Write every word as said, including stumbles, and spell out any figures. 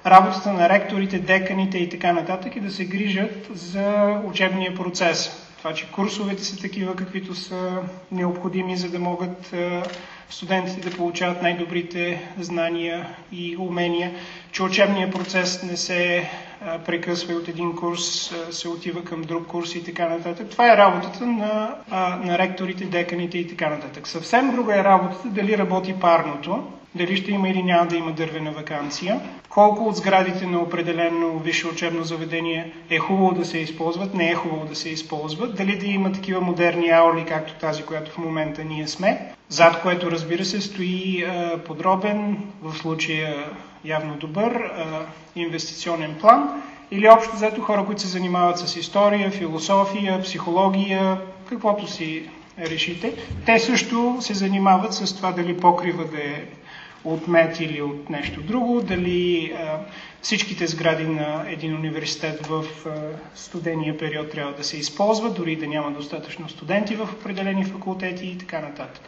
работата на ректорите, деканите и така нататък е да се грижат за учебния процес. Това, че курсовете са такива, каквито са необходими, за да могат студентите да получават най-добрите знания и умения, че учебният процес не се прекъсва и от един курс се отива към друг курс и така нататък. Това е работата на, на ректорите, деканите и така нататък. Съвсем друга е работата дали работи парното, дали ще има или няма да има дървена ваканция, колко от сградите на определено висше учебно заведение е хубаво да се използват, не е хубаво да се използват, дали да има такива модерни аули, както тази, която в момента ние сме, зад което, разбира се, стои а, подробен, в случая явно добър, а, инвестиционен план, или общо взето хора, които се занимават с история, философия, психология, каквото си решите. Те също се занимават с това дали покрива да е от мед или от нещо друго, дали а, всичките сгради на един университет в а, студения период трябва да се използват, дори да няма достатъчно студенти в определени факултети и така нататък.